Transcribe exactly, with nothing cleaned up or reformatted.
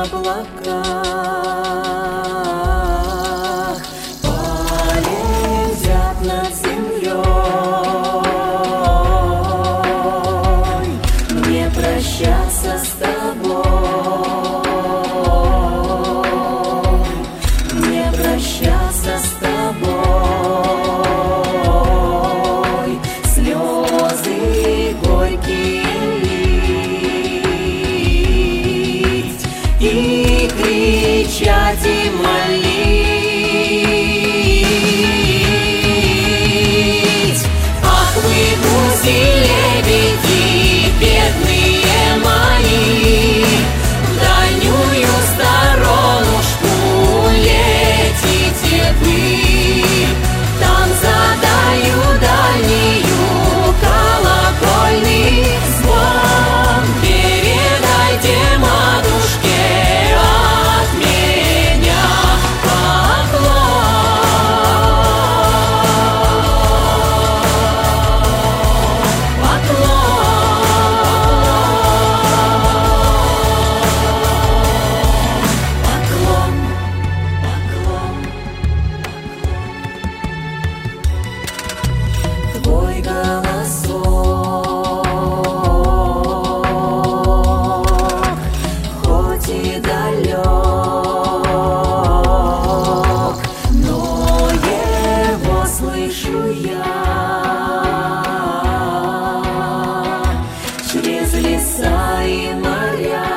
облаках полетят над землей, не прощаться с тобой, не прощаться с тобой, слезы горькие лить и кричать и молить. Ах вы, гуси-лебеди, бедные мои, в дальнюю сторонушку летите вы, там задаю дальнюю колокольный звон. Передайте матушке от меня поклон, поклон, поклон, поклон. Твой голосок, хоть и далек, но его слышу я через леса и моря.